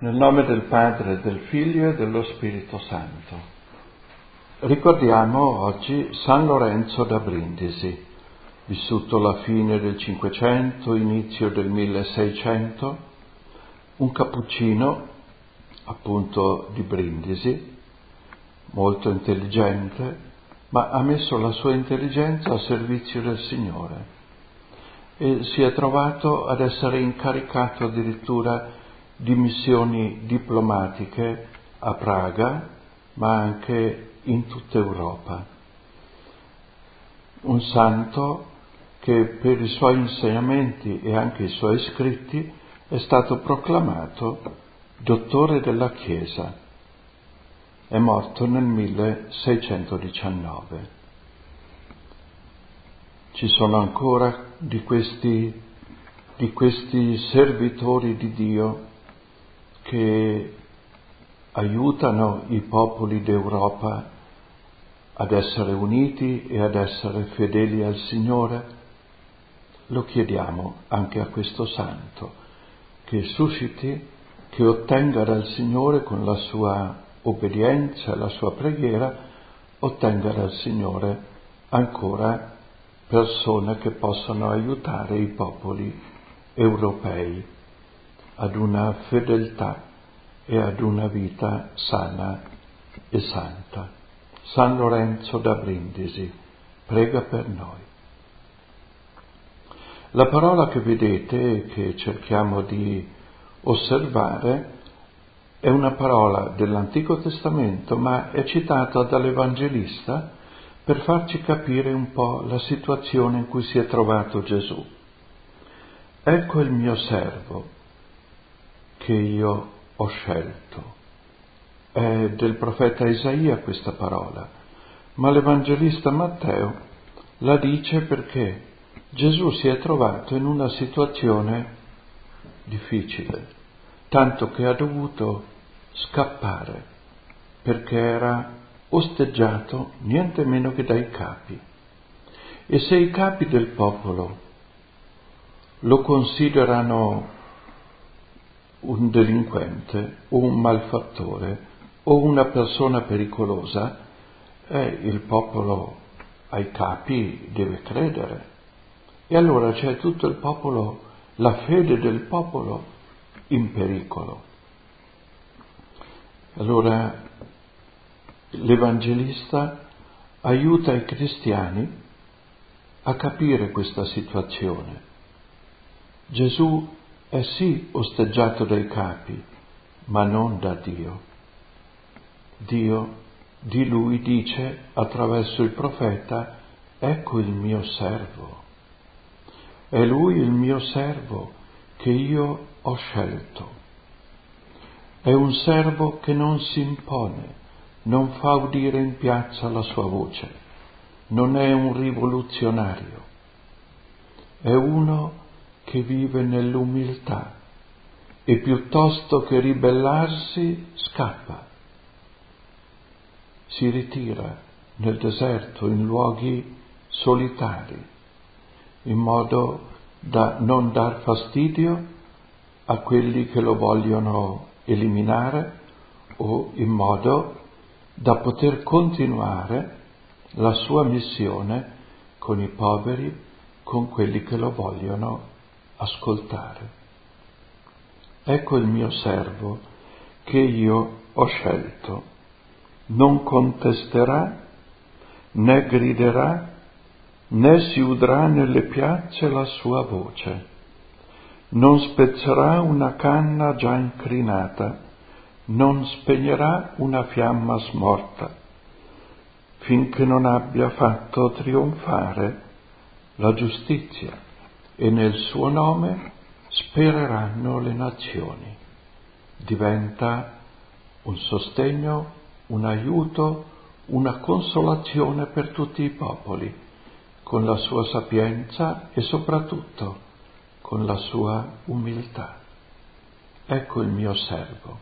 Nel nome del Padre, del Figlio e dello Spirito Santo. Ricordiamo oggi San Lorenzo da Brindisi, vissuto alla fine del Cinquecento, inizio del 1600, un cappuccino, appunto di Brindisi, molto intelligente, ma ha messo la sua intelligenza a servizio del Signore e si è trovato ad essere incaricato addirittura di missioni diplomatiche a Praga, ma anche in tutta Europa. Un santo che per i suoi insegnamenti e anche i suoi scritti è stato proclamato dottore della Chiesa. È morto nel 1619. Ci sono ancora di questi servitori di Dio che aiutano i popoli d'Europa ad essere uniti e ad essere fedeli al Signore. Lo chiediamo anche a questo santo, che susciti, che ottenga dal Signore con la sua obbedienza e la sua preghiera, ottenga dal Signore ancora persone che possano aiutare i popoli europei ad una fedeltà e ad una vita sana e santa. San Lorenzo da Brindisi, prega per noi. La parola che vedete e che cerchiamo di osservare è una parola dell'Antico Testamento, ma è citata dall'Evangelista per farci capire un po' la situazione in cui si è trovato Gesù. Ecco il mio servo che io ho scelto. È del profeta Isaia questa parola, ma l'Evangelista Matteo la dice perché Gesù si è trovato in una situazione difficile, tanto che ha dovuto scappare perché era osteggiato niente meno che dai capi. E se i capi del popolo lo considerano un delinquente o un malfattore o una persona pericolosa, il popolo ai capi deve credere. E allora c'è tutto il popolo, la fede del popolo in pericolo. Allora l'Evangelista aiuta i cristiani a capire questa situazione. Gesù è sì osteggiato dai capi, ma non da Dio. Dio di lui dice attraverso il profeta: ecco il mio servo. È lui il mio servo che io ho scelto. È un servo che non si impone, non fa udire in piazza la sua voce, non è un rivoluzionario, è uno che vive nell'umiltà e piuttosto che ribellarsi scappa, si ritira nel deserto, in luoghi solitari, in modo da non dar fastidio a quelli che lo vogliono eliminare o in modo da poter continuare la sua missione con i poveri, con quelli che lo vogliono ascoltare. Ecco il mio servo che io ho scelto. Non contesterà, né griderà, né si udrà nelle piazze la sua voce. Non spezzerà una canna già incrinata, non spegnerà una fiamma smorta, finché non abbia fatto trionfare la giustizia, e nel suo nome spereranno le nazioni. Diventa un sostegno, un aiuto, una consolazione per tutti i popoli, con la sua sapienza e soprattutto con la sua umiltà. Ecco il mio servo.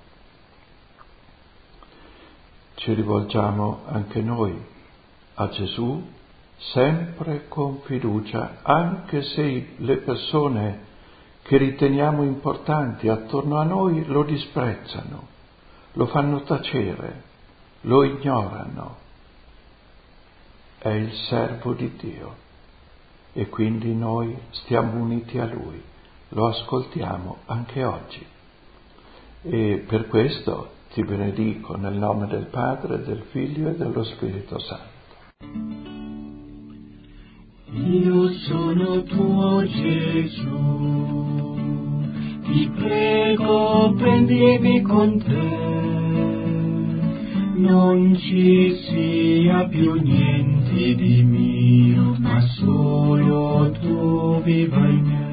Ci rivolgiamo anche noi a Gesù sempre con fiducia, anche se le persone che riteniamo importanti attorno a noi lo disprezzano, lo fanno tacere, lo ignorano. È il servo di Dio e quindi noi stiamo uniti a Lui, lo ascoltiamo anche oggi. E per questo ti benedico nel nome del Padre, del Figlio e dello Spirito Santo. Io sono tuo Gesù, ti prego prendimi con te, non ci sia più niente di mio, ma solo tu viva in me.